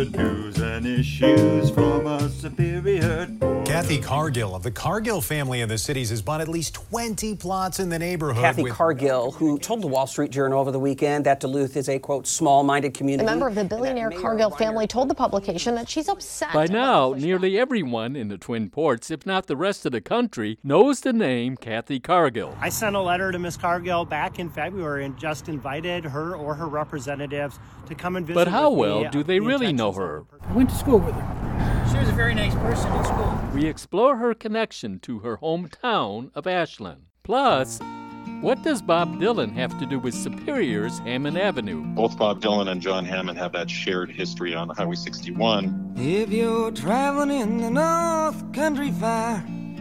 good news and issues from a Superior Court. Kathy Cargill of the Cargill family of the cities has bought at least 20 plots in the neighborhood. Kathy Cargill, who told the Wall Street Journal over the weekend that Duluth is a, quote, small-minded community. A member of the billionaire Cargill family told the publication that she's upset. By now, nearly everyone in the Twin Ports, if not the rest of the country, knows the name Kathy Cargill. I sent a letter to Ms. Cargill back in February and just invited her or her representatives to come and visit. But how with well me do they really know her? I went to school with her. She was a very nice person in school. We explore her connection to her hometown of Ashland. Plus, what does Bob Dylan have to do with Superior's Hammond Avenue? Both Bob Dylan and John Hammond have that shared history on Highway 61. If you're traveling in the North Country Fire.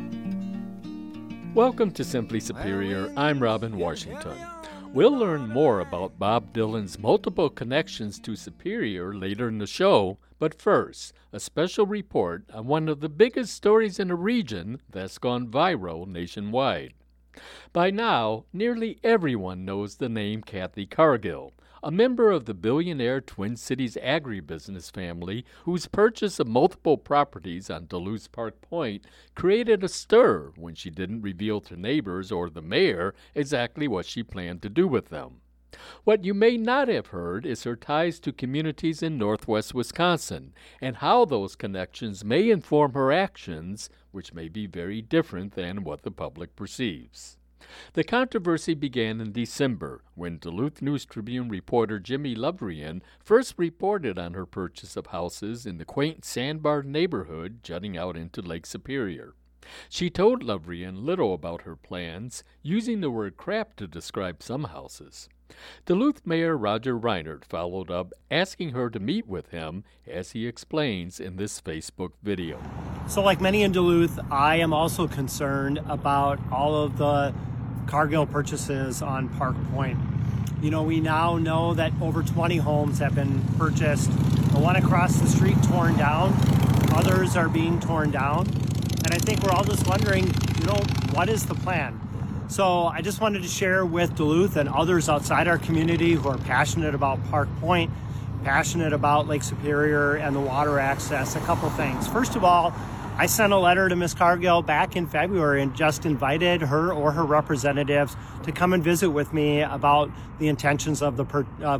Welcome to Simply Superior. I'm Robin Washington. We'll learn more about Bob Dylan's multiple connections to Superior later in the show, but first, a special report on one of the biggest stories in the region that's gone viral nationwide. By now, nearly everyone knows the name Kathy Cargill, a member of the billionaire Twin Cities agribusiness family whose purchase of multiple properties on Duluth's Park Point created a stir when she didn't reveal to neighbors or the mayor exactly what she planned to do with them. What you may not have heard is her ties to communities in northwest Wisconsin and how those connections may inform her actions, which may be very different than what the public perceives. The controversy began in December when Duluth News-Tribune reporter Jimmy Lovrian first reported on her purchase of houses in the quaint Sandbar neighborhood jutting out into Lake Superior. She told Lovrian little about her plans, using the word crap to describe some houses. Duluth Mayor Roger Reinert followed up, asking her to meet with him, as he explains in this Facebook video. So like many in Duluth, I am also concerned about all of the Cargill purchases on Park Point. You know, we now know that over 20 homes have been purchased. The one across the street torn down, others are being torn down. And I think we're all just wondering, what is the plan? So I just wanted to share with Duluth and others outside our community who are passionate about Park Point, passionate about Lake Superior and the water access, a couple things. First of all, I sent a letter to Ms. Cargill back in February and just invited her or her representatives to come and visit with me about the intentions of the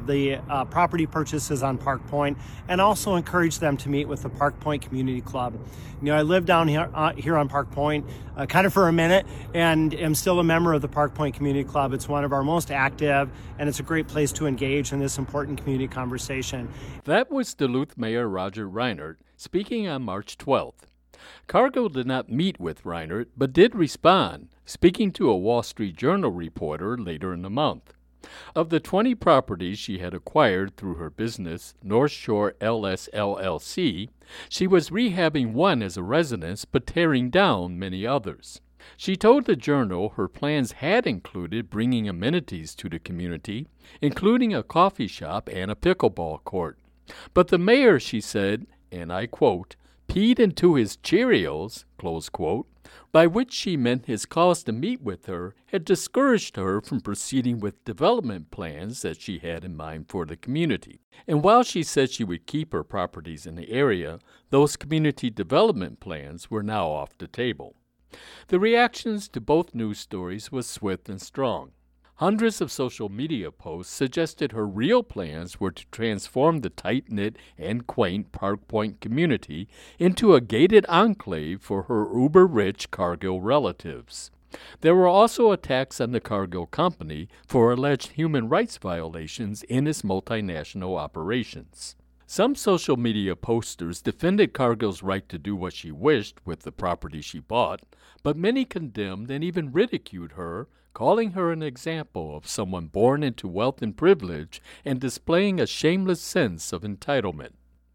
property purchases on Park Point, and also encourage them to meet with the Park Point Community Club. I live down here on Park Point kind of for a minute and am still a member of the Park Point Community Club. It's one of our most active, and it's a great place to engage in this important community conversation. That was Duluth Mayor Roger Reinert speaking on March 12th. Cargill did not meet with Reinert, but did respond, speaking to a Wall Street Journal reporter later in the month. Of the 20 properties she had acquired through her business, North Shore LS LLC, she was rehabbing one as a residence but tearing down many others. She told the Journal her plans had included bringing amenities to the community, including a coffee shop and a pickleball court. But the mayor, she said, and I quote, peed into his Cheerios, close quote, by which she meant his calls to meet with her had discouraged her from proceeding with development plans that she had in mind for the community. And while she said she would keep her properties in the area, those community development plans were now off the table. The reactions to both news stories was swift and strong. Hundreds of social media posts suggested her real plans were to transform the tight-knit and quaint Park Point community into a gated enclave for her uber-rich Cargill relatives. There were also attacks on the Cargill Company for alleged human rights violations in its multinational operations. Some social media posters defended Cargill's right to do what she wished with the property she bought, but many condemned and even ridiculed her, calling her an example of someone born into wealth and privilege and displaying a shameless sense of entitlement.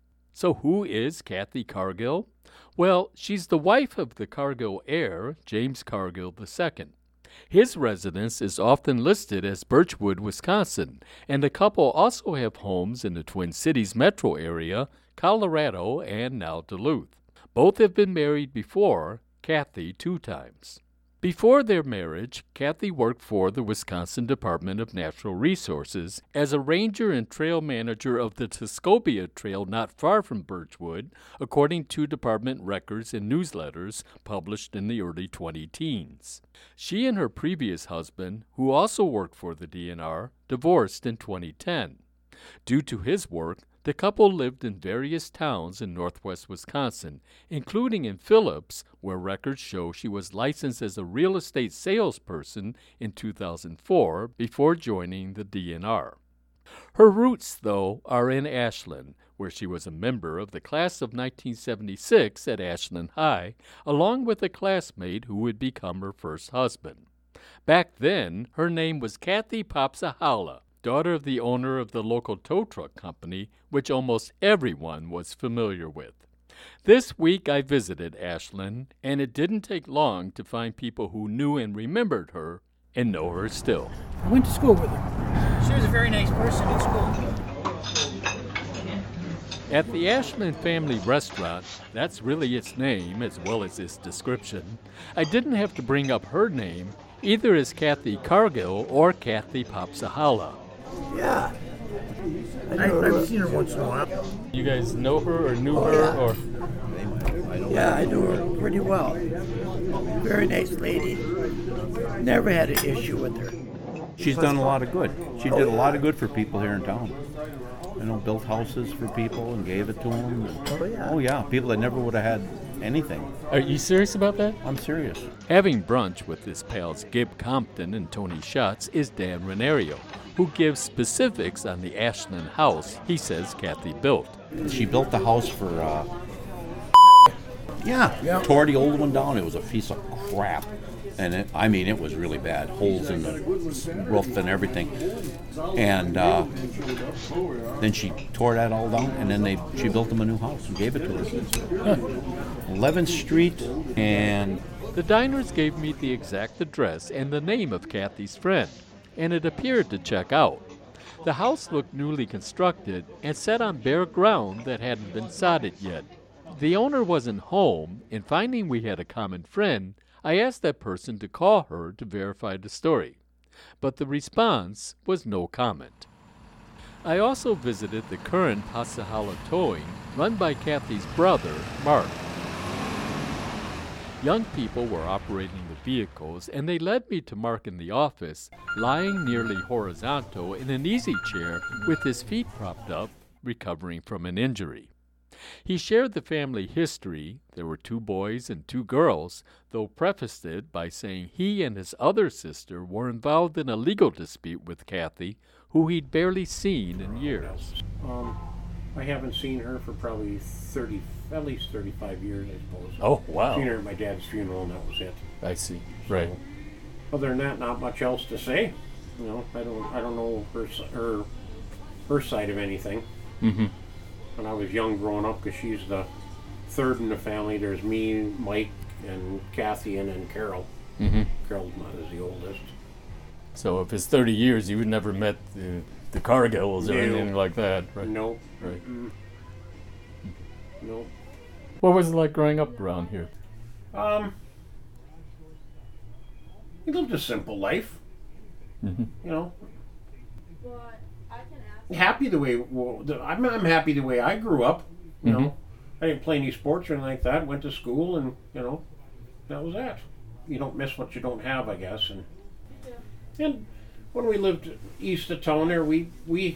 So who is Kathy Cargill? Well, she's the wife of the Cargill heir, James Cargill II. His residence is often listed as Birchwood, Wisconsin, and the couple also have homes in the Twin Cities metro area, Colorado, and now Duluth. Both have been married before, Kathy 2 times. Before their marriage, Kathy worked for the Wisconsin Department of Natural Resources as a ranger and trail manager of the Tuscobia Trail not far from Birchwood, according to department records and newsletters published in the early 20-teens. She and her previous husband, who also worked for the DNR, divorced in 2010. Due to his work, the couple lived in various towns in northwest Wisconsin, including in Phillips, where records show she was licensed as a real estate salesperson in 2004 before joining the DNR. Her roots, though, are in Ashland, where she was a member of the class of 1976 at Ashland High, along with a classmate who would become her first husband. Back then, her name was Kathy Popsahala, daughter of the owner of the local tow truck company, which almost everyone was familiar with. This week I visited Ashland, and it didn't take long to find people who knew and remembered her and know her still. I went to school with her. She was a very nice person at school. At the Ashland Family Restaurant, that's really its name as well as its description, I didn't have to bring up her name, either as Kathy Cargill or Kathy Popsahala. Yeah. I've seen her once in a while. You guys know her or knew her? Or? Yeah, I knew her pretty well. Very nice lady. Never had an issue with her. She's done a lot of good. She did a lot of good for people here in town. You know, built houses for people and gave it to them. Oh yeah, people that never would have had anything. Are you serious about that? I'm serious. Having brunch with his pals Gib Compton and Tony Schatz is Dan Renario, who gives specifics on the Ashland house he says Kathy built. She built the house for, tore the old one down. It was a piece of crap. And it was really bad. Holes in the roof and everything. And then she tore that all down, and then she built them a new house and gave it to her. 11th Street, and... The diners gave me the exact address and the name of Kathy's friend, and it appeared to check out. The house looked newly constructed and set on bare ground that hadn't been sodded yet. The owner wasn't home, and finding we had a common friend, I asked that person to call her to verify the story, but the response was no comment. I also visited the current Popsahala Towing, run by Kathy's brother, Mark. Young people were operating the vehicles, and they led me to Mark in the office, lying nearly horizontal in an easy chair with his feet propped up, recovering from an injury. He shared the family history. There were 2 boys and 2 girls, though prefaced it by saying he and his other sister were involved in a legal dispute with Kathy, who he'd barely seen in years. I haven't seen her for probably at least 35 years, I suppose. Oh, wow. Seen her at my dad's funeral, and that was it. I see. Right. Other than that, not much else to say. You know, I don't know her side of anything. Mm-hmm. When I was young growing up, because she's the third in the family. There's me, Mike, and Kathy, and then Carol. Mm-hmm. Carol's not as the oldest. So if it's 30 years, you never met the Cargills or anything like that, right? No. Right. No. What was it like growing up around here? We lived a simple life. Mm-hmm. You know. Happy the way I'm happy the way I grew up. You know, I didn't play any sports or anything like that. Went to school, and you know, that was that. You don't miss what you don't have, I guess. And when we lived east of town, there we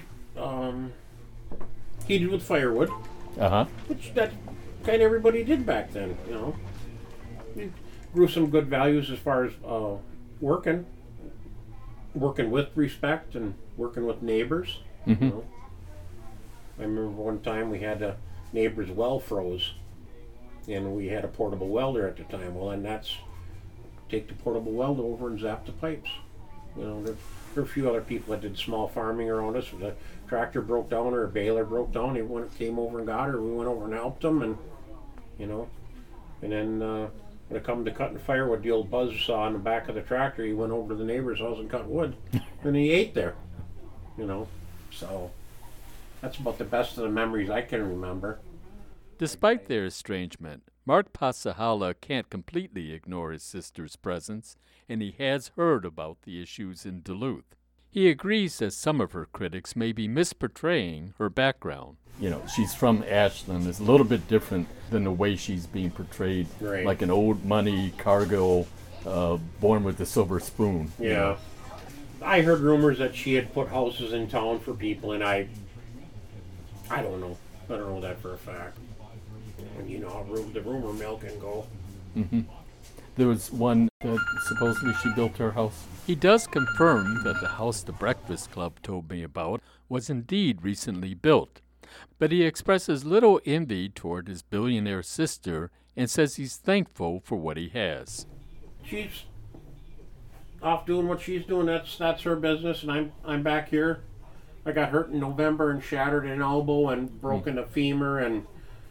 heated with firewood. Which that kind of everybody did back then. You know, we grew some good values as far as working with respect and working with neighbors. Mm-hmm. You know? I remember one time we had a neighbor's well froze, and we had a portable welder at the time. Well, and that's take the portable welder over and zap the pipes. You know, there were a few other people that did small farming around us. If a tractor broke down or a baler broke down, everyone came over and got her. We went over and helped them, and you know, and then when it come to cutting firewood, the old buzz saw on the back of the tractor, he went over to the neighbor's house and cut wood, and he ate there. You know. So, that's about the best of the memories I can remember. Despite their estrangement, Mark Pasahala can't completely ignore his sister's presence, and he has heard about the issues in Duluth. He agrees that some of her critics may be misportraying her background. You know, she's from Ashland. It's a little bit different than the way she's being portrayed, Right. like an old money Cargill, born with a silver spoon. Yeah. You know? I heard rumors that she had put houses in town for people, and I don't know. I don't know that for a fact. And you know how the rumor mill can go. Mm-hmm. There was one that supposedly she built her house. He does confirm that the house the Breakfast Club told me about was indeed recently built, but he expresses little envy toward his billionaire sister and says he's thankful for what he has. She's off doing what she's doing. That's her business, and I'm back here. I got hurt in November and shattered an elbow and broken a femur, and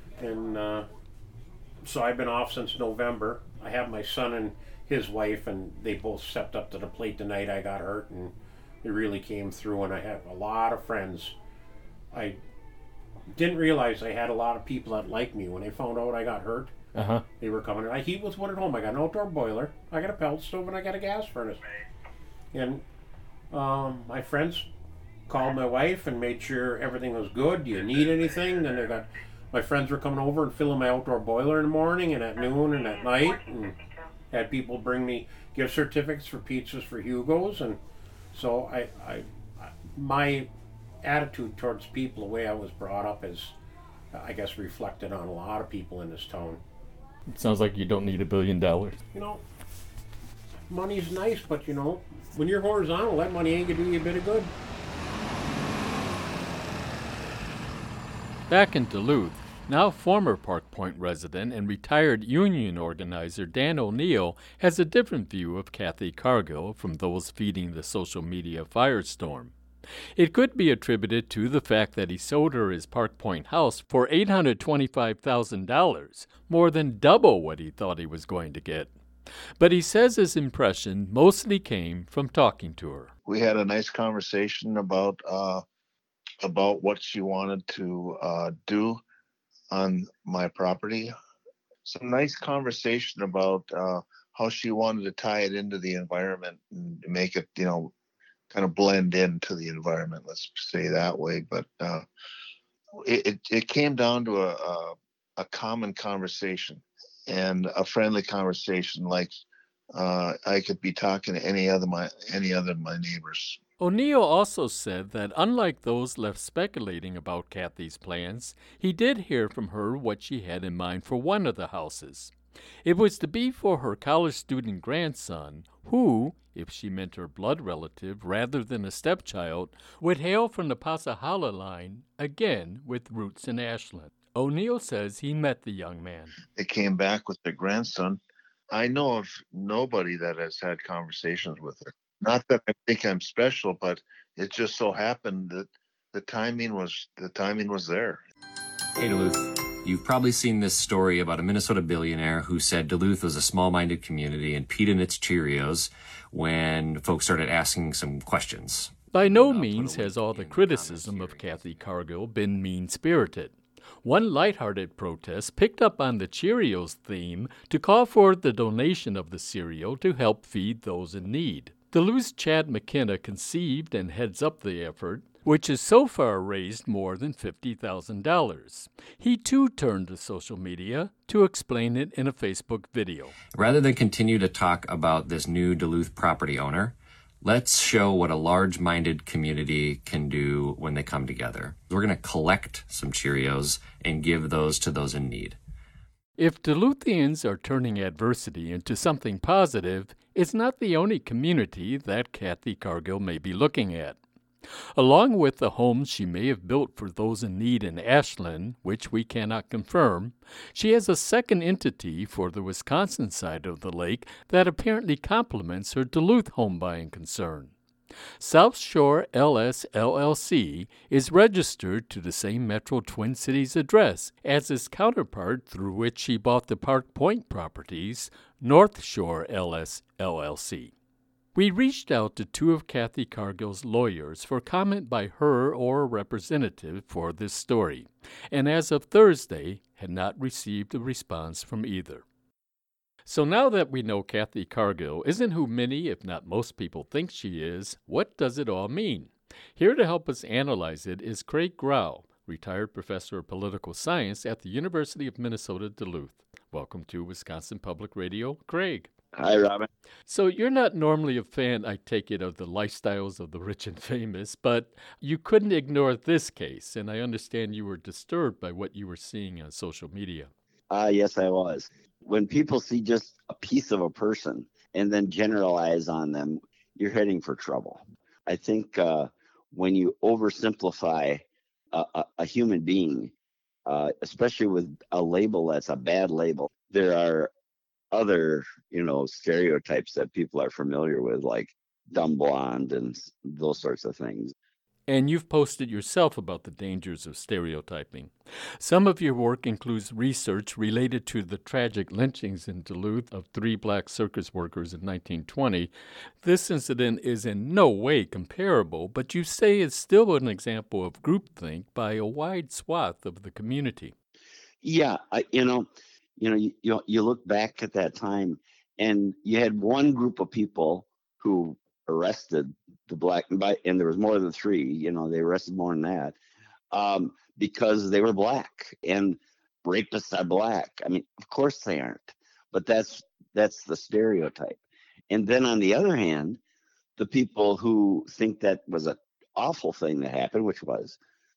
so I've been off since November. I have my son and his wife, and they both stepped up to the plate the night I got hurt, and they really came through. And I have a lot of friends. I didn't realize I had a lot of people that liked me. When they found out I got hurt, they were coming. I heat with wood at home. I got an outdoor boiler. I got a pellet stove, and I got a gas furnace. And my friends called my wife and made sure everything was good. Do you need anything? Then my friends were coming over and filling my outdoor boiler in the morning and at noon and at night, and had people bring me gift certificates for pizzas for Hugo's. And so my attitude towards people, the way I was brought up, is, I guess, reflected on a lot of people in this town. It sounds like you don't need $1 billion. You know, money's nice, but you know, when you're horizontal, that money ain't gonna do you a bit of good. Back in Duluth, now former Park Point resident and retired union organizer Dan O'Neill has a different view of Kathy Cargill from those feeding the social media firestorm. It could be attributed to the fact that he sold her his Park Point house for $825,000, more than double what he thought he was going to get. But he says his impression mostly came from talking to her. We had a nice conversation about what she wanted to do on my property. Some nice conversation about how she wanted to tie it into the environment and make it, you know, kind of blend into the environment, let's say that way. But it came down to a common conversation and a friendly conversation, like I could be talking to any other of my neighbors. O'Neill also said that unlike those left speculating about Kathy's plans, he did hear from her what she had in mind for one of the houses. It was to be for her college student grandson, who, if she meant her blood relative rather than a stepchild, would hail from the Pasahala line, again with roots in Ashland. O'Neill says he met the young man. They came back with their grandson. I know of nobody that has had conversations with her. Not that I think I'm special, but it just so happened that the timing was there. Hey Duluth, you've probably seen this story about a Minnesota billionaire who said Duluth was a small-minded community and peed in its Cheerios when folks started asking some questions. By no means has all the criticism of Kathy Cargill been mean-spirited. One lighthearted protest picked up on the Cheerios theme to call for the donation of the cereal to help feed those in need. Duluth's Chad McKenna conceived and heads up the effort, which has so far raised more than $50,000. He too turned to social media to explain it in a Facebook video. Rather than continue to talk about this new Duluth property owner, let's show what a large-minded community can do when they come together. We're going to collect some Cheerios and give those to those in need. If Duluthians are turning adversity into something positive, it's not the only community that Kathy Cargill may be looking at. Along with the homes she may have built for those in need in Ashland, which we cannot confirm, she has a second entity for the Wisconsin side of the lake that apparently complements her Duluth home buying concern. South Shore LS LLC is registered to the same Metro Twin Cities address as its counterpart through which she bought the Park Point properties, North Shore LS LLC. We reached out to two of Kathy Cargill's lawyers for comment by her or a representative for this story, and as of Thursday, had not received a response from either. So now that we know Kathy Cargill isn't who many, if not most people think she is, what does it all mean? Here to help us analyze it is Craig Grau, retired professor of political science at the University of Minnesota Duluth. Welcome to Wisconsin Public Radio, Craig. Hi, Robin. So you're not normally a fan, I take it, of the lifestyles of the rich and famous, but you couldn't ignore this case, and I understand you were disturbed by what you were seeing on social media. Yes, I was. When people see just a piece of a person and then generalize on them, you're heading for trouble. I think when you oversimplify a human being, especially with a label that's a bad label, there are other, stereotypes that people are familiar with, like dumb blonde and those sorts of things. And you've posted yourself about the dangers of stereotyping. Some of your work includes research related to the tragic lynchings in Duluth of 3 black circus workers in 1920. This incident is in no way comparable, but you say it's still an example of groupthink by a wide swath of the community. Yeah, you look back at that time, and you had one group of people who arrested the black, and there was more than 3. They arrested more than that because they were black, and rapists are black. I mean, of course they aren't, but that's the stereotype. And then on the other hand, the people who think that was an awful thing that happened, which was,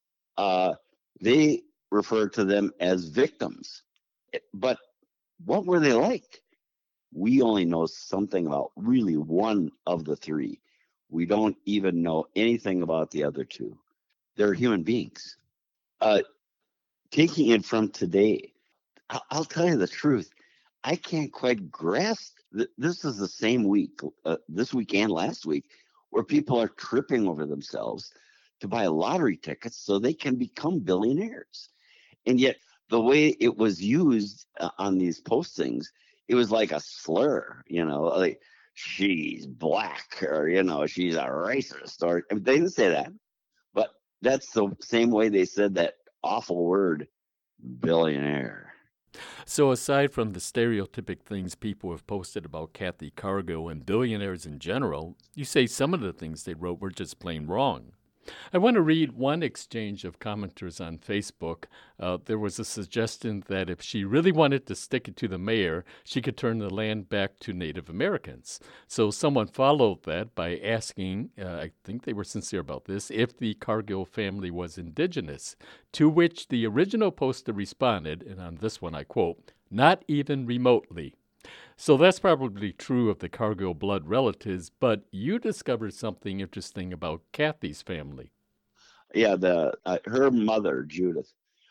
they refer to them as victims. But what were they like? We only know something about really one of the 3. We don't even know anything about the other 2. They're human beings. Taking it from today, I'll tell you the truth. I can't quite grasp that this is the same week, this week and last week, where people are tripping over themselves to buy lottery tickets so they can become billionaires. And yet the way it was used on these postings, it was like a slur, like she's black, or, she's a racist, or they didn't say that, but that's the same way they said that awful word, billionaire. So aside from the stereotypic things people have posted about Kathy Cargill and billionaires in general, you say some of the things they wrote were just plain wrong. I want to read one exchange of commenters on Facebook. There was a suggestion that if she really wanted to stick it to the mayor, she could turn the land back to Native Americans. So someone followed that by asking, I think they were sincere about this, if the Cargill family was indigenous, to which the original poster responded, and on this one I quote, "Not even remotely." So that's probably true of the Cargill blood relatives, but you discovered something interesting about Kathy's family. Yeah, her mother, Judith,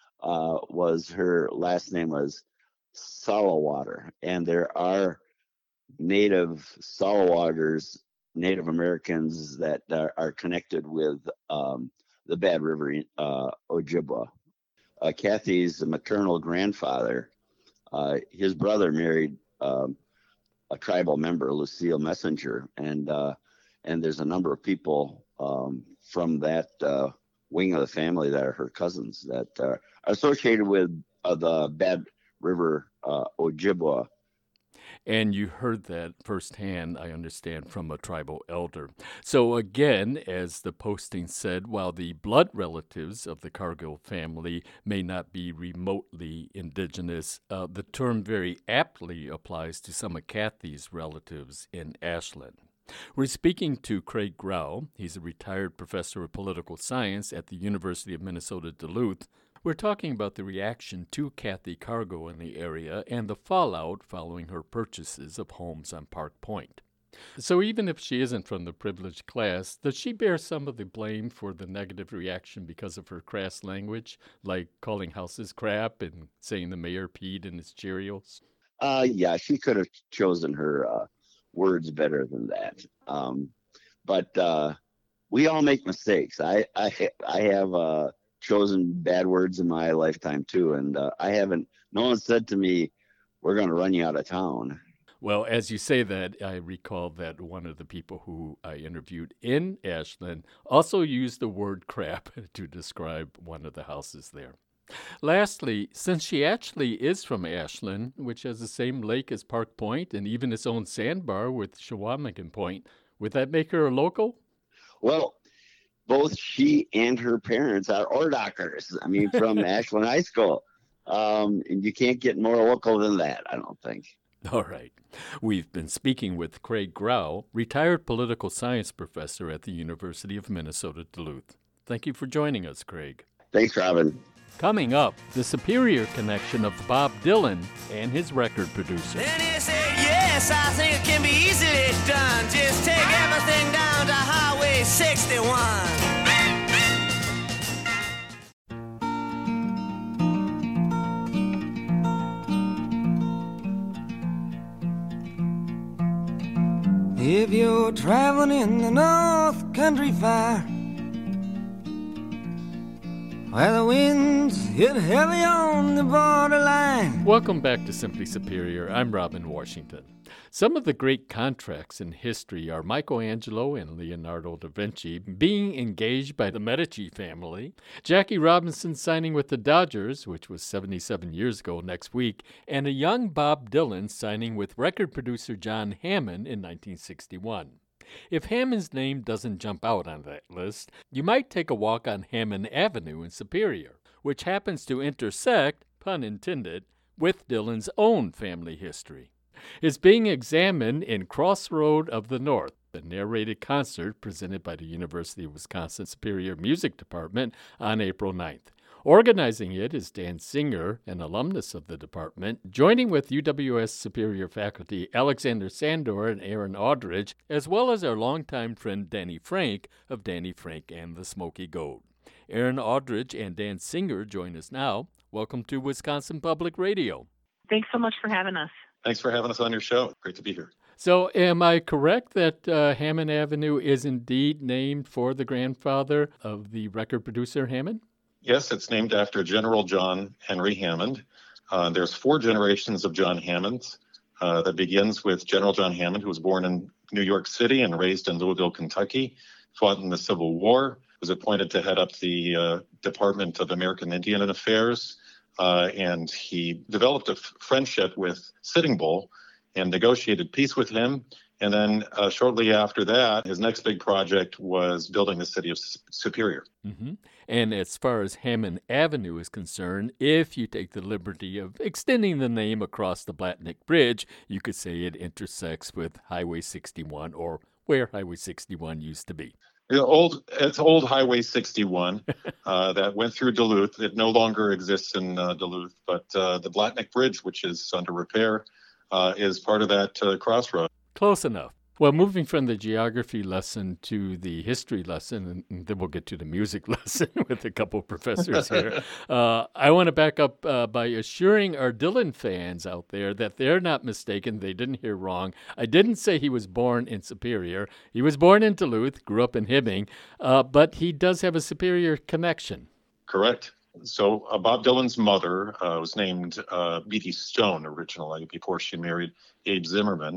her last name was Salawater, and there are native Salawaters, Native Americans that are connected with the Bad River Ojibwa. Kathy's maternal grandfather, his brother married a tribal member, Lucille Messenger, and there's a number of people from that wing of the family that are her cousins that are associated with the Bad River Ojibwa. And you heard that firsthand, I understand, from a tribal elder. So again, as the posting said, while the blood relatives of the Cargill family may not be remotely indigenous, the term very aptly applies to some of Kathy's relatives in Ashland. We're speaking to Craig Grau. He's a retired professor of political science at the University of Minnesota Duluth. We're talking about the reaction to Kathy Cargill in the area and the fallout following her purchases of homes on Park Point. So even if she isn't from the privileged class, does she bear some of the blame for the negative reaction because of her crass language, like calling houses crap and saying the mayor peed in his Cheerios? Yeah, she could have chosen her words better than that. But we all make mistakes. I have chosen bad words in my lifetime too, and no one said to me, "We're going to run you out of town." Well, as you say that, I recall that one of the people who I interviewed in Ashland also used the word crap to describe one of the houses there. Lastly, since she actually is from Ashland, which has the same lake as Park Point and even its own sandbar with Shawamigan Point, would that make her a local? Well, both she and her parents are Ordockers. I mean, from Ashland High School. And you can't get more local than that, I don't think. All right. We've been speaking with Craig Grau, retired political science professor at the University of Minnesota Duluth. Thank you for joining us, Craig. Thanks, Robin. Coming up, the Superior connection of Bob Dylan and his record producer. Then he said, yes, I think it can be easily done. Just take everything down to Highway 61. If you're traveling in the North Country Fire, where the winds hit heavy on the borderline. Welcome back to Simply Superior. I'm Robin Washington. Some of the great contracts in history are Michelangelo and Leonardo da Vinci being engaged by the Medici family, Jackie Robinson signing with the Dodgers, which was 77 years ago next week, and a young Bob Dylan signing with record producer John Hammond in 1961. If Hammond's name doesn't jump out on that list, you might take a walk on Hammond Avenue in Superior, which happens to intersect, pun intended, with Dylan's own family history. It's being examined in Crossroad of the North, a narrated concert presented by the University of Wisconsin Superior Music Department on April 9th. Organizing it is Dan Singer, an alumnus of the department, joining with UWS Superior faculty Alexander Sandor and Aaron Aldridge, as well as our longtime friend Danny Frank of Danny Frank and the Smoky Goat. Aaron Aldridge and Dan Singer join us now. Welcome to Wisconsin Public Radio. Thanks so much for having us. Thanks for having us on your show. Great to be here. So am I correct that Hammond Avenue is indeed named for the grandfather of the record producer Hammond? Yes, it's named after General John Henry Hammond. There's 4 generations of John Hammonds. That begins with General John Hammond, who was born in New York City and raised in Louisville, Kentucky, fought in the Civil War, was appointed to head up the Department of American Indian Affairs, and he developed a friendship with Sitting Bull and negotiated peace with him. And then shortly after that, his next big project was building the city of Superior. Mm-hmm. And as far as Hammond Avenue is concerned, if you take the liberty of extending the name across the Blatnick Bridge, you could say it intersects with Highway 61, or where Highway 61 used to be. It's old Highway 61 that went through Duluth. It no longer exists in Duluth, but the Blatnick Bridge, which is under repair, is part of that crossroad. Close enough. Well, moving from the geography lesson to the history lesson, and then we'll get to the music lesson with a couple of professors here. I want to back up by assuring our Dylan fans out there that they're not mistaken. They didn't hear wrong. I didn't say he was born in Superior. He was born in Duluth, grew up in Hibbing, but he does have a Superior connection. Correct. So Bob Dylan's mother was named Beatty Stone originally before she married Abe Zimmerman.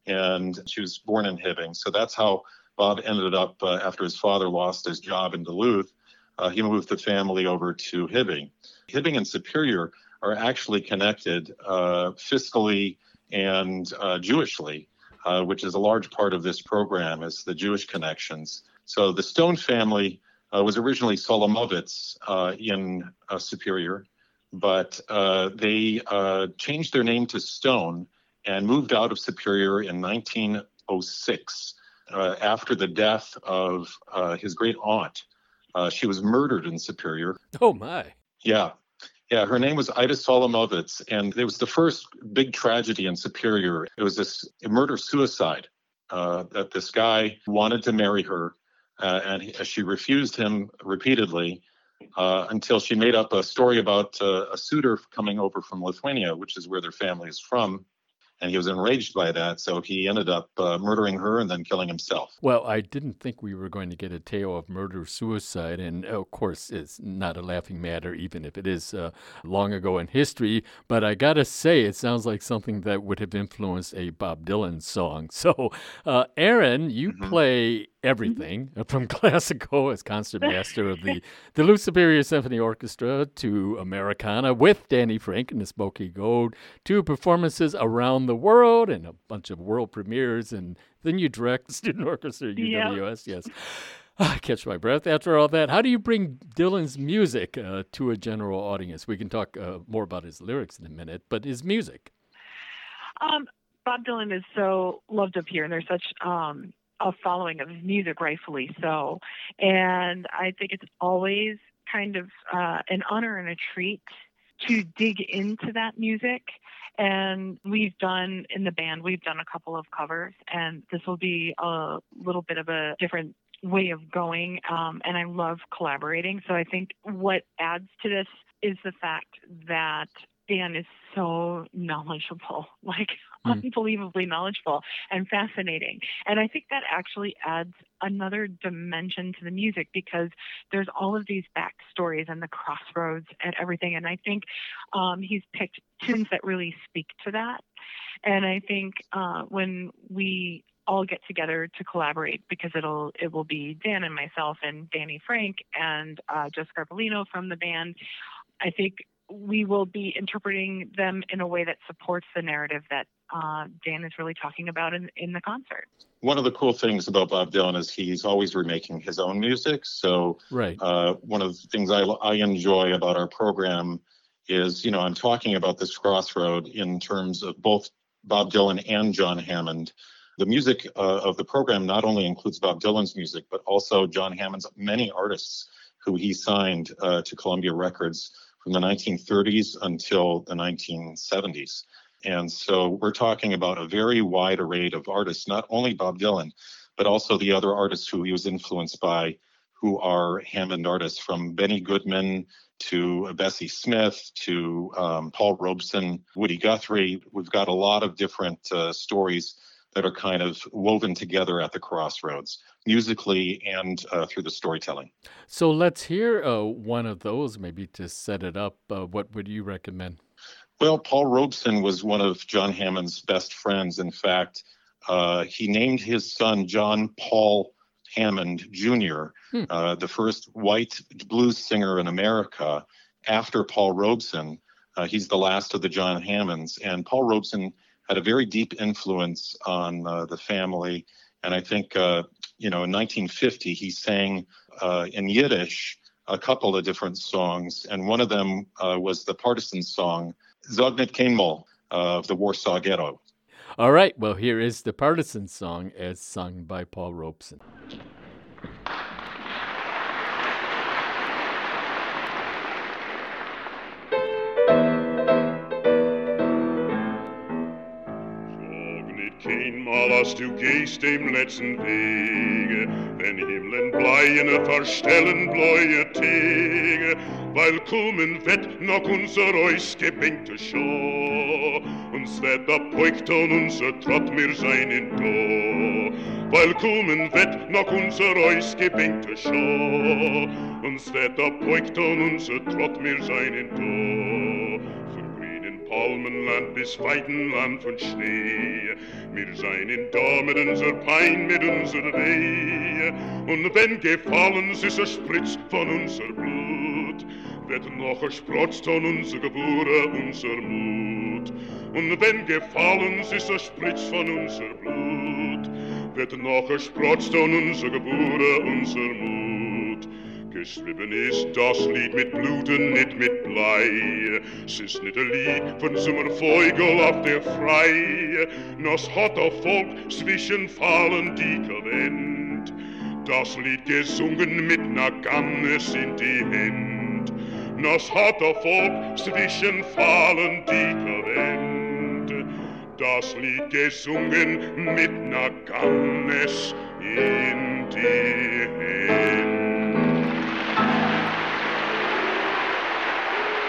And she was born in Hibbing. So that's how Bob ended up, after his father lost his job in Duluth, he moved the family over to Hibbing. Hibbing and Superior are actually connected fiscally and Jewishly, which is a large part of this program, is the Jewish connections. So the Stone family was originally Solomovitz in Superior, but they changed their name to Stone and moved out of Superior in 1906 after the death of his great aunt. She was murdered in Superior. Oh, my. Yeah. Her name was Ida Solomovitz, and it was the first big tragedy in Superior. It was this murder-suicide that this guy wanted to marry her, and she refused him repeatedly until she made up a story about a suitor coming over from Lithuania, which is where their family is from. And he was enraged by that, so he ended up murdering her and then killing himself. Well, I didn't think we were going to get a tale of murder-suicide, and of course, it's not a laughing matter, even if it is long ago in history. But I gotta say, it sounds like something that would have influenced a Bob Dylan song. So, Aaron, you play everything from classical as concertmaster of the Duluth Superior Symphony Orchestra to Americana with Danny Frank and the Smoky Gold to performances around the world and a bunch of world premieres, and then you direct the student orchestra at UWS. Yes. I catch my breath after all that. How do you bring Dylan's music to a general audience? We can talk more about his lyrics in a minute, but his music. Bob Dylan is so loved up here, and there's such a following of his music, rightfully so. And I think it's always kind of an honor and a treat to dig into that music. And we've done, in the band, we've done a couple of covers, and this will be a little bit of a different way of going. And I love collaborating. So I think what adds to this is the fact that Dan is so knowledgeable, unbelievably knowledgeable and fascinating. And I think that actually adds another dimension to the music, because there's all of these backstories and the crossroads and everything. And I think he's picked tunes that really speak to that. And I think when we all get together to collaborate, because it will be Dan and myself and Danny Frank and Joe Scarpolino from the band, I think we will be interpreting them in a way that supports the narrative that Dan is really talking about in the concert. One of the cool things about Bob Dylan is he's always remaking his own music. So one of the things I enjoy about our program is, I'm talking about this crossroad in terms of both Bob Dylan and John Hammond. The music of the program not only includes Bob Dylan's music, but also John Hammond's many artists who he signed to Columbia Records from the 1930s until the 1970s. And so we're talking about a very wide array of artists, not only Bob Dylan, but also the other artists who he was influenced by, who are Hammond artists, from Benny Goodman to Bessie Smith to Paul Robeson, Woody Guthrie. We've got a lot of different stories that are kind of woven together at the crossroads, musically and through the storytelling. So let's hear one of those, maybe to set it up. What would you recommend? Well, Paul Robeson was one of John Hammond's best friends. In fact, he named his son John Paul Hammond Jr., the first white blues singer in America, after Paul Robeson. He's the last of the John Hammonds. And Paul Robeson had a very deep influence on the family. And I think, in 1950, he sang in Yiddish a couple of different songs. And one of them was the partisan song, Zognet Kainmol, of the Warsaw Ghetto. All right. Well, here is the partisan song as sung by Paul Robeson. Keinmal, als du gehst dem letzten Wege, den Himmeln bleien verstellen bläue Tege, weil kommen wird noch unser ausgebänkte Schau, uns wird abbeugt und unser Trott mir seinen Do, weil kommen wird noch unser ausgebänkte Schau, uns wird abbeugt und unser Trott mir seinen Do. Palmenland bis Weidenland von Schnee. Wir seien da mit unser Pein, mit unser Weh. Und wenn gefallen ist Spritz von unser Blut, wird noch sprotzt von unser Geburt, unser Mut. Und wenn gefallen ist Spritz von unser Blut, wird noch sprotzt von unser Geburt, unser Mut. Geschrieben ist das Lied mit Blut und nicht mit Blei. Es ist nicht ein Lied von Sommervogel auf der Frei. Nos hat der Volk zwischen Fallen dicke Wind. Das Lied gesungen mit ner Gannes in die Hand. Nos hat der Volk zwischen Fallen dicke Wind. Das Lied gesungen mit ner Gannes in die Hand.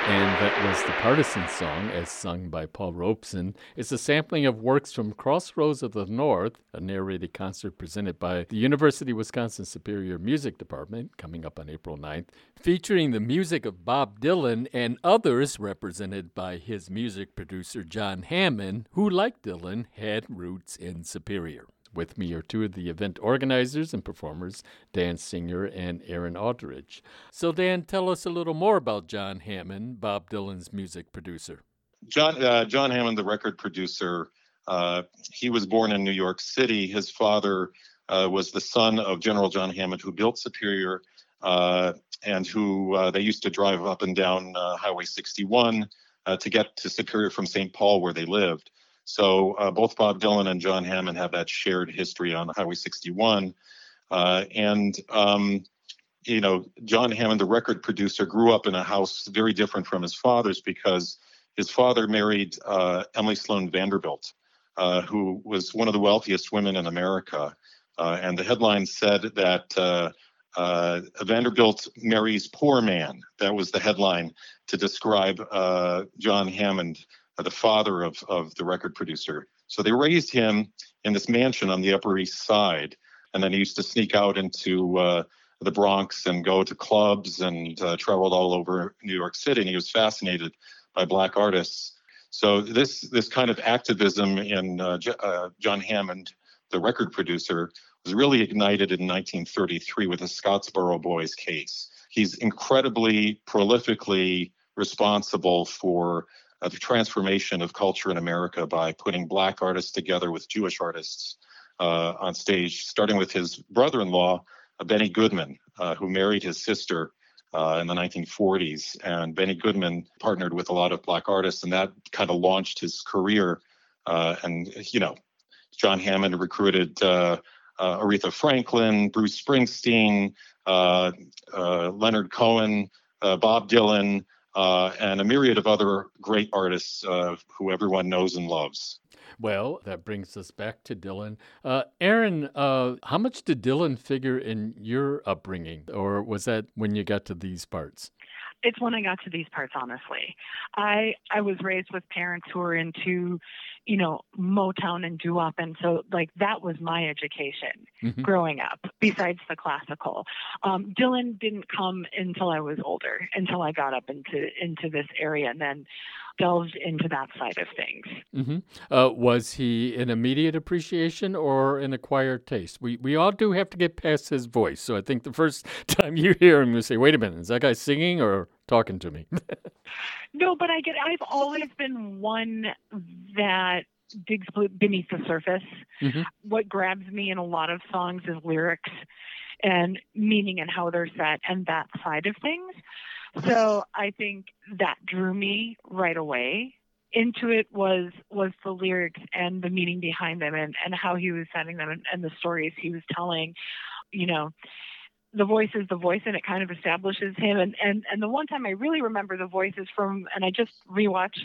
And that was the Partisan Song, as sung by Paul Robeson. It's a sampling of works from Crossroads of the North, a narrated concert presented by the University of Wisconsin Superior Music Department, coming up on April 9th, featuring the music of Bob Dylan and others represented by his music producer, John Hammond, who, like Dylan, had roots in Superior. With me are two of the event organizers and performers, Dan Singer and Aaron Aldridge. So, Dan, tell us a little more about John Hammond, Bob Dylan's music producer. John Hammond, the record producer, he was born in New York City. His father was the son of General John Hammond, who built Superior, and who they used to drive up and down Highway 61 to get to Superior from St. Paul, where they lived. So both Bob Dylan and John Hammond have that shared history on Highway 61. John Hammond, the record producer, grew up in a house very different from his father's because his father married Emily Sloan Vanderbilt, who was one of the wealthiest women in America. And the headline said that Vanderbilt marries poor man. That was the headline to describe John Hammond, the father of the record producer. So they raised him in this mansion on the Upper East Side, and then he used to sneak out into the Bronx and go to clubs and traveled all over New York City, and he was fascinated by Black artists. So this kind of activism in John Hammond, the record producer, was really ignited in 1933 with the Scottsboro Boys case. He's incredibly prolifically responsible for the transformation of culture in America by putting Black artists together with Jewish artists on stage, starting with his brother-in-law, Benny Goodman, who married his sister in the 1940s. And Benny Goodman partnered with a lot of Black artists, and that kind of launched his career. John Hammond recruited Aretha Franklin, Bruce Springsteen, Leonard Cohen, Bob Dylan, and a myriad of other great artists who everyone knows and loves. Well, that brings us back to Dylan. Aaron, how much did Dylan figure in your upbringing, or was that when you got to these parts? It's when I got to these parts, honestly. I was raised with parents who were into, Motown and doo-wop, and so that was my education growing up, besides the classical. Dylan didn't come until I was older, until I got up into this area, and then delved into that side of things. Was he an immediate appreciation or an acquired taste? We all do have to get past his voice, so I think the first time you hear him, you say, wait a minute, is that guy singing or talking to me? No, but I've always been one that digs beneath the surface. What grabs me in a lot of songs is lyrics and meaning and how they're set and that side of things. So I think that drew me right away into it was the lyrics and the meaning behind them and how he was setting them and the stories he was telling. The voice is the voice, and it kind of establishes him. And the one time I really remember the voice is from, and I just rewatched,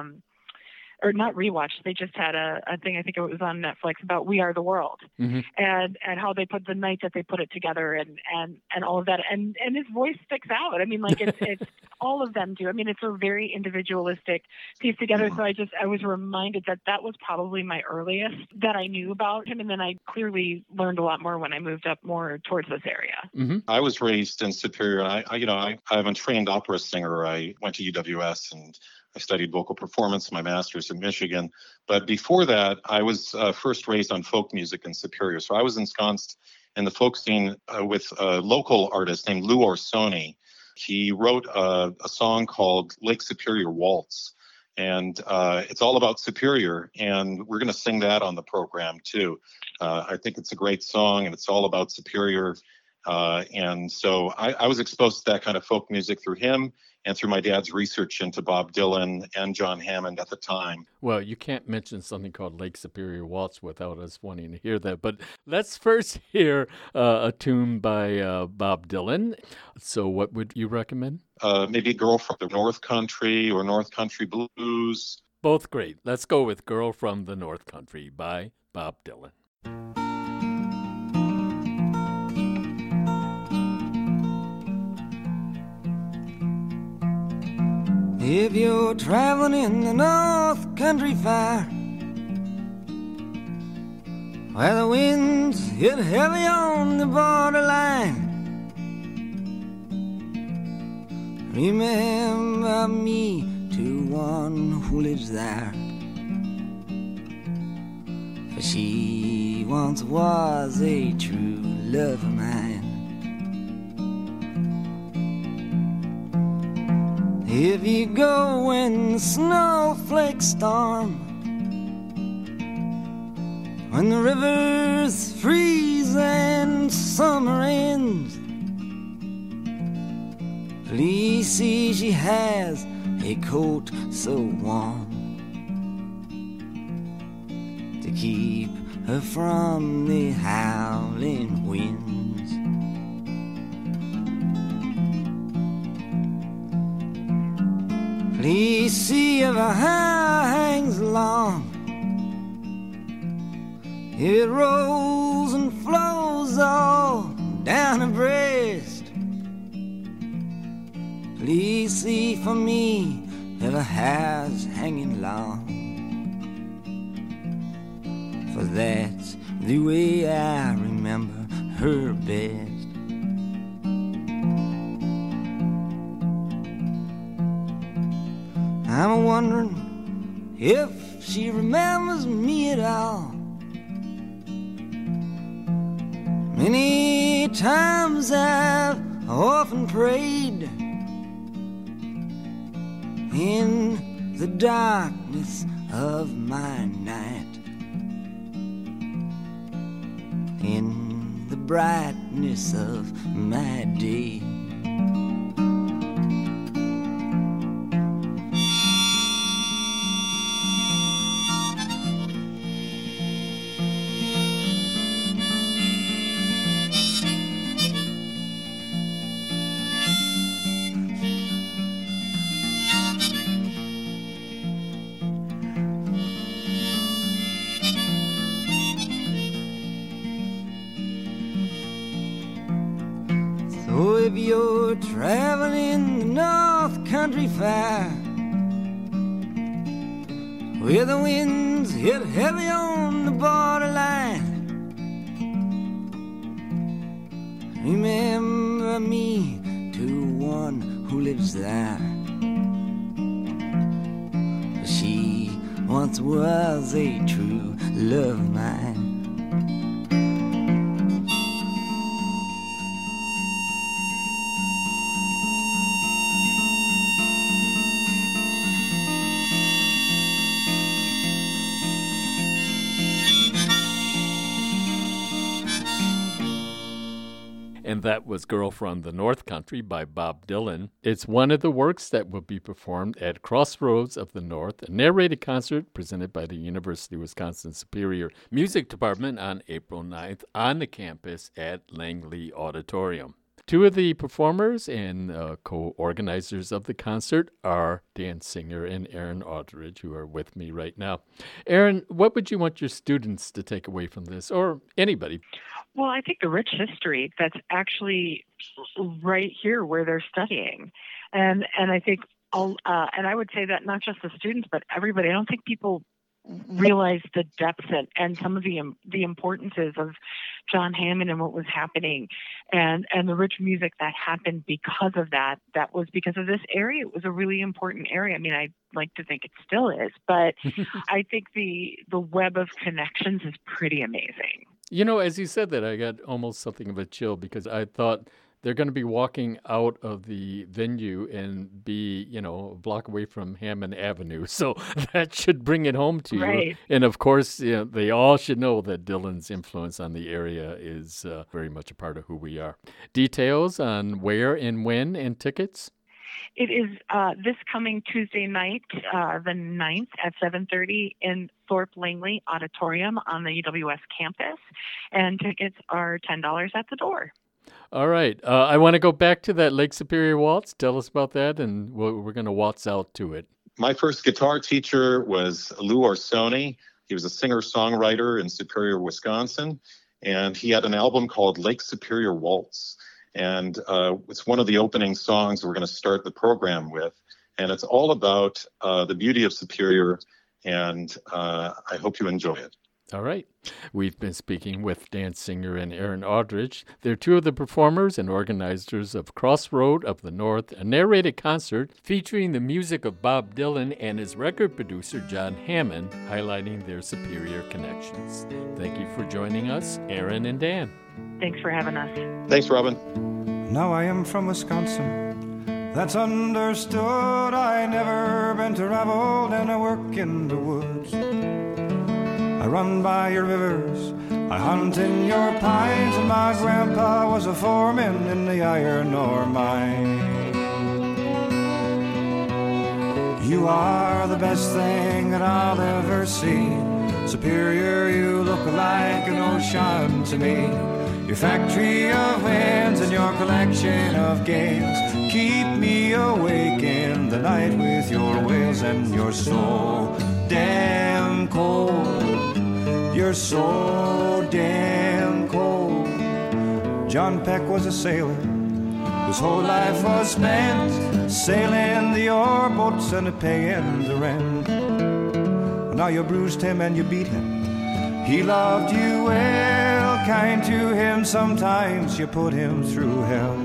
or not rewatched, they just had a thing, I think it was on Netflix, about We Are the World, and how they put the night that they put it together and all of that. And his voice sticks out. I mean, it's all of them do. I mean, it's a very individualistic piece together. So I was reminded that was probably my earliest that I knew about him. And then I clearly learned a lot more when I moved up more towards this area. I was raised in Superior. I'm a trained opera singer. I went to UWS and I studied vocal performance, my master's in Michigan. But before that, I was first raised on folk music in Superior. So I was ensconced in the folk scene with a local artist named Lou Orsoni. He wrote a song called Lake Superior Waltz. And it's all about Superior. And we're going to sing that on the program, too. I think it's a great song, and it's all about Superior. And so I was exposed to that kind of folk music through him and through my dad's research into Bob Dylan and John Hammond at the time. Well, you can't mention something called Lake Superior Waltz without us wanting to hear that. But let's first hear a tune by Bob Dylan. So what would you recommend? Maybe Girl from the North Country or North Country Blues. Both great. Let's go with Girl from the North Country by Bob Dylan. If you're traveling in the North Country Fair, where the winds hit heavy on the borderline, remember me to one who lives there, for she once was a true love of mine. If you go when the snowflakes storm, when the rivers freeze and summer ends, please see she has a coat so warm to keep her from the howling winds. Please see if her hair hangs long, it rolls and flows all down her breast. Please see for me if her hair's hanging long, for that's the way I remember her best. I'm wondering if she remembers me at all. Many times I've often prayed in the darkness of my night, in the brightness of my day. So if you're traveling the North Country Fair, where the winds hit heavy on the borderline, remember me to one who lives there, for she once was a true love of mine. And that was Girl from the North Country by Bob Dylan. It's one of the works that will be performed at Crossroads of the North, a narrated concert presented by the University of Wisconsin Superior Music Department on April 9th on the campus at Langley Auditorium. Two of the performers and co-organizers of the concert are Dan Singer and Aaron Aldridge, who are with me right now. Aaron, what would you want your students to take away from this, or anybody? Well, I think the rich history that's actually right here where they're studying. And I think, and I would say that not just the students, but everybody. I don't think people realize the depth and some of the importances of John Hammond and what was happening, and the rich music that happened because of that. That was because of this area. It was a really important area. I mean, I like to think it still is, but I think the web of connections is pretty amazing. You know, as you said that, I got almost something of a chill because I thought they're going to be walking out of the venue and be, a block away from Hammond Avenue. So that should bring it home to you. And of course, they all should know that Dylan's influence on the area is very much a part of who we are. Details on where and when and tickets? It is this coming Tuesday night, the 9th at 7:30 in Thorpe Langley Auditorium on the UWS campus. And tickets are $10 at the door. All right. I want to go back to that Lake Superior Waltz. Tell us about that, and we're going to waltz out to it. My first guitar teacher was Lou Orsoni. He was a singer-songwriter in Superior, Wisconsin, and he had an album called Lake Superior Waltz. And it's one of the opening songs we're going to start the program with. And it's all about the beauty of Superior, and I hope you enjoy it. All right. We've been speaking with Dan Singer and Aaron Aldridge. They're two of the performers and organizers of Crossroad of the North, a narrated concert featuring the music of Bob Dylan and his record producer, John Hammond, highlighting their Superior connections. Thank you for joining us, Aaron and Dan. Thanks for having us. Thanks, Robin. Now I am from Wisconsin, that's understood. I never been to travel and I work in the woods. I run by your rivers, I hunt in your pines, and my grandpa was a foreman in the iron ore mine. You are the best thing that I'll ever see. Superior, you look like an ocean to me. Your factory of winds and your collection of gales keep me awake in the night with your wails, and you're so damn cold. You're so damn cold. John Peck was a sailor whose whole life was spent sailing the ore boats and paying the rent. Now you bruised him and you beat him. He loved you well, kind to him. Sometimes you put him through hell.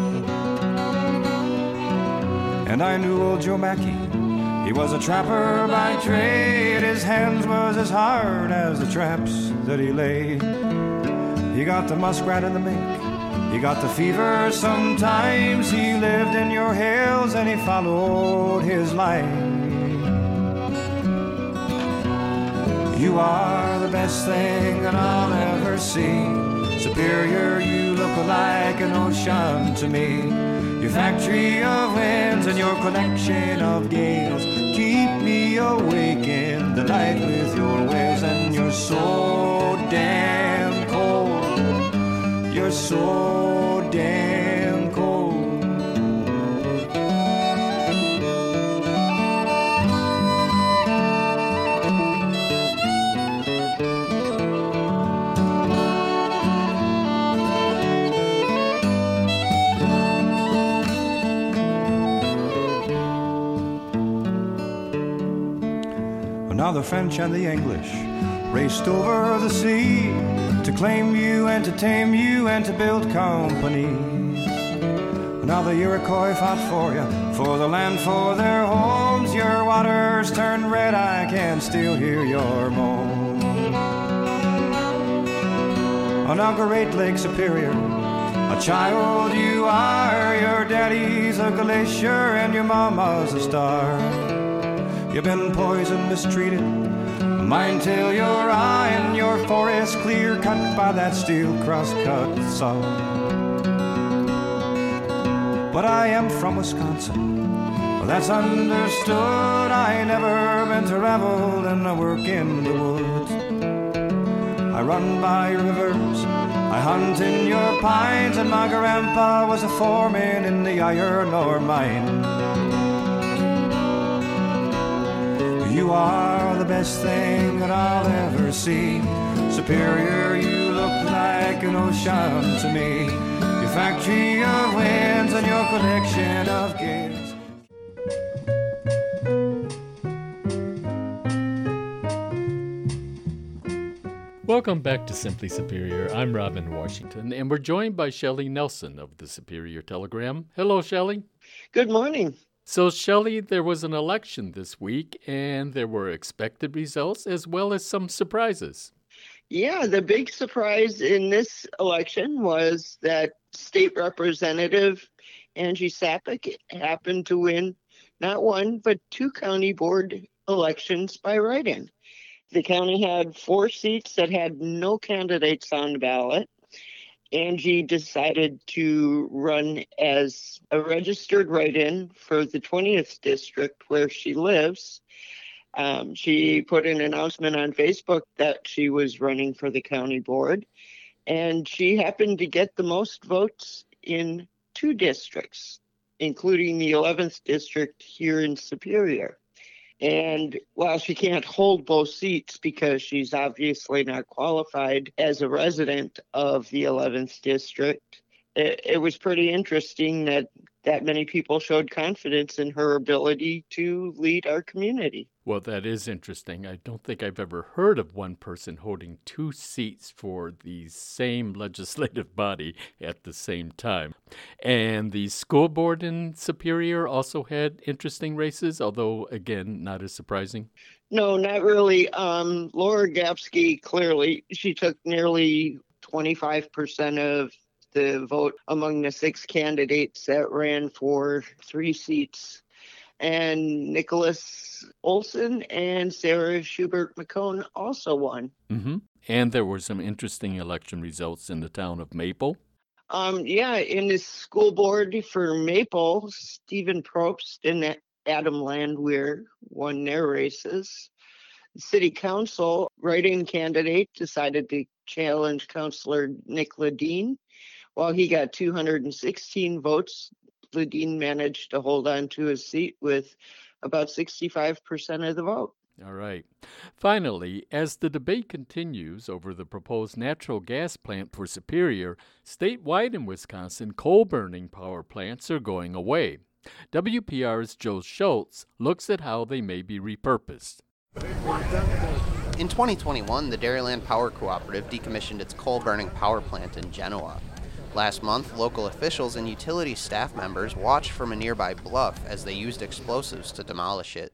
And I knew old Joe Mackey. He was a trapper by trade. His hands was as hard as the traps that he laid. He got the muskrat and the mink. He got the fever sometimes. He lived in your hills and he followed his line. You are the best thing that I'll ever see. Superior, you look like an ocean to me. Your factory of winds and your collection of gales keep me awake in the night with your wails, and you're so damn cold. You're so damn cold. Now the French and the English raced over the sea to claim you and to tame you and to build companies. Now the Iroquois fought for you, for the land, for their homes. Your waters turned red, I can still hear your moan. On our Great Lake Superior, a child you are. Your daddy's a glacier and your mama's a star. You've been poisoned, mistreated, mine till your eye, and your forest clear cut by that steel cross-cut saw. But I am from Wisconsin, well, that's understood. I never been to travel and I work in the woods. I run by your rivers, I hunt in your pines, and my grandpa was a foreman in the iron ore mine. You are the best thing that I'll ever see. Superior, you look like an ocean to me. Your factory of winds and your collection of gales. Welcome back to Simply Superior. I'm Robin Washington, and we're joined by Shelley Nelson of the Superior Telegram. Hello, Shelley. Good morning. So, Shelley, there was an election this week, and there were expected results as well as some surprises. Yeah, the big surprise in this election was that State Representative Angie Sapek happened to win not one, but 2 county board elections by write-in. The county had 4 seats that had no candidates on the ballot. Angie decided to run as a registered write-in for the 20th district where she lives. She put an announcement on Facebook that she was running for the county board, and she happened to get the most votes in 2 districts, including the 11th district here in Superior. And while she can't hold both seats because she's obviously not qualified as a resident of the 11th district, it was pretty interesting that that many people showed confidence in her ability to lead our community. Well, that is interesting. I don't think I've ever heard of one person holding 2 seats for the same legislative body at the same time. And the school board in Superior also had interesting races, although, again, not as surprising. No, not really. Laura Gapsky, clearly, she took nearly 25% of the vote among the 6 candidates that ran for 3 seats. And Nicholas Olson and Sarah Schubert McCone also won. Mm-hmm. And there were some interesting election results in the town of Maple. In the school board for Maple, Stephen Probst and Adam Landwehr won their races. The city council write-in candidate decided to challenge Councilor Nick Ledeen. While he got 216 votes, Ledeen managed to hold on to his seat with about 65% of the vote. All right. Finally, as the debate continues over the proposed natural gas plant for Superior, statewide in Wisconsin, coal-burning power plants are going away. WPR's Joe Schultz looks at how they may be repurposed. In 2021, the Dairyland Power Cooperative decommissioned its coal-burning power plant in Genoa. Last month, local officials and utility staff members watched from a nearby bluff as they used explosives to demolish it.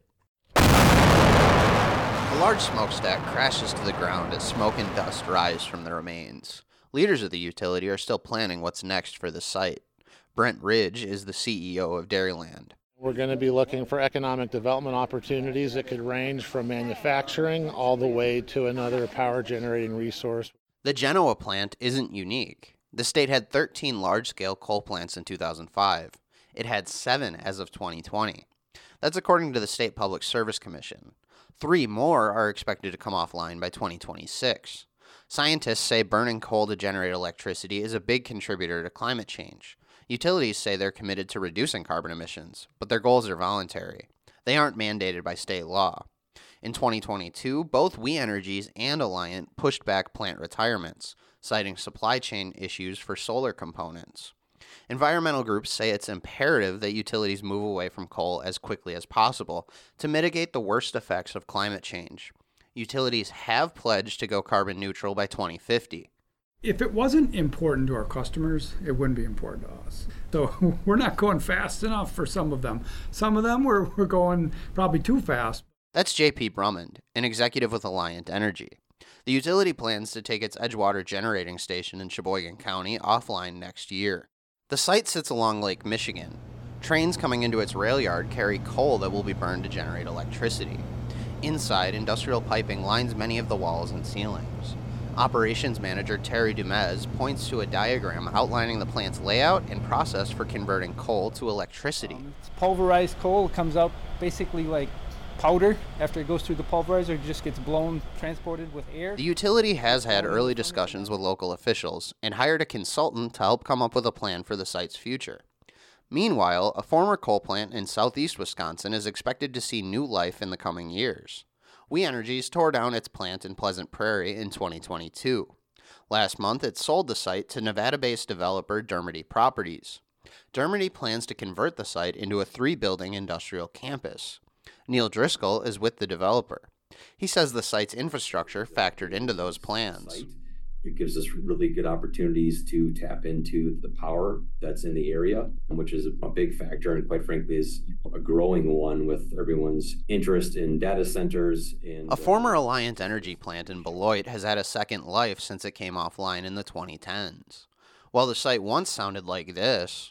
A large smokestack crashes to the ground as smoke and dust rise from the remains. Leaders of the utility are still planning what's next for the site. Brent Ridge is the CEO of Dairyland. We're going to be looking for economic development opportunities that could range from manufacturing all the way to another power generating resource. The Genoa plant isn't unique. The state had 13 large-scale coal plants in 2005. It had 7 as of 2020. That's according to the State Public Service Commission. 3 more are expected to come offline by 2026. Scientists say burning coal to generate electricity is a big contributor to climate change. Utilities say they're committed to reducing carbon emissions, but their goals are voluntary. They aren't mandated by state law. In 2022, both We Energies and Alliant pushed back plant retirements, citing supply chain issues for solar components. Environmental groups say it's imperative that utilities move away from coal as quickly as possible to mitigate the worst effects of climate change. Utilities have pledged to go carbon neutral by 2050. If it wasn't important to our customers, it wouldn't be important to us. So we're not going fast enough for some of them. Some of them we're going probably too fast. That's J.P. Brummond, an executive with Alliant Energy. The utility plans to take its Edgewater generating station in Sheboygan County offline next year. The site sits along Lake Michigan. Trains coming into its rail yard carry coal that will be burned to generate electricity. Inside, industrial piping lines many of the walls and ceilings. Operations manager Terry Dumez points to a diagram outlining the plant's layout and process for converting coal to electricity. It's pulverized coal. It comes out basically like powder. After it goes through the pulverizer, it just gets blown, transported with air. The utility has had early discussions with local officials and hired a consultant to help come up with a plan for the site's future. Meanwhile, a former coal plant in southeast Wisconsin is expected to see new life in the coming years. We Energies tore down its plant in Pleasant Prairie in 2022. Last month, it sold the site to Nevada-based developer Dermody Properties. Dermody plans to convert the site into a 3-building industrial campus. Neil Driscoll is with the developer. He says the site's infrastructure factored into those plans. It gives us really good opportunities to tap into the power that's in the area, which is a big factor and quite frankly is a growing one with everyone's interest in data centers. A former Alliant Energy plant in Beloit has had a second life since it came offline in the 2010s. While the site once sounded like this,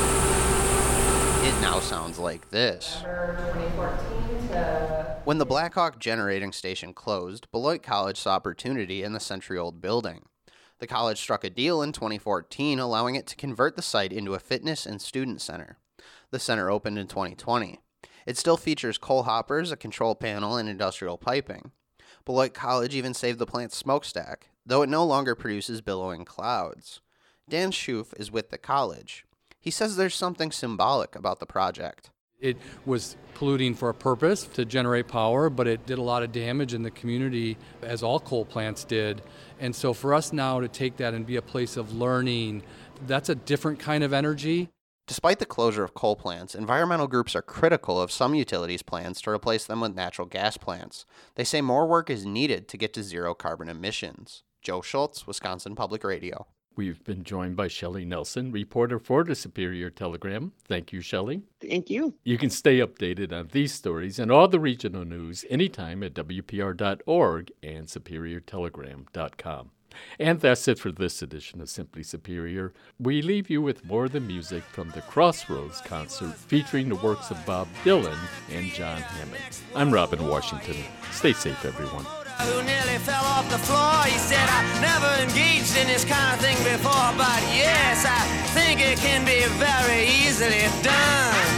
it now sounds like this. When the Blackhawk generating station closed, Beloit College saw opportunity in the century-old building. The college struck a deal in 2014, allowing it to convert the site into a fitness and student center. The center opened in 2020. It still features coal hoppers, a control panel, and industrial piping. Beloit College even saved the plant's smokestack, though it no longer produces billowing clouds. Dan Schoof is with the college. He says there's something symbolic about the project. It was polluting for a purpose to generate power, but it did a lot of damage in the community, as all coal plants did. And so for us now to take that and be a place of learning, that's a different kind of energy. Despite the closure of coal plants, environmental groups are critical of some utilities' plans to replace them with natural gas plants. They say more work is needed to get to zero carbon emissions. Joe Schultz, Wisconsin Public Radio. We've been joined by Shelley Nelson, reporter for the Superior Telegram. Thank you, Shelley. Thank you. You can stay updated on these stories and all the regional news anytime at WPR.org and SuperiorTelegram.com. And that's it for this edition of Simply Superior. We leave you with more of the music from the Crossroads concert featuring the works of Bob Dylan and John Hammond. I'm Robin Washington. Stay safe, everyone. Who nearly fell off the floor. He said, I never engaged in this kind of thing before, but yes, I think it can be very easily done.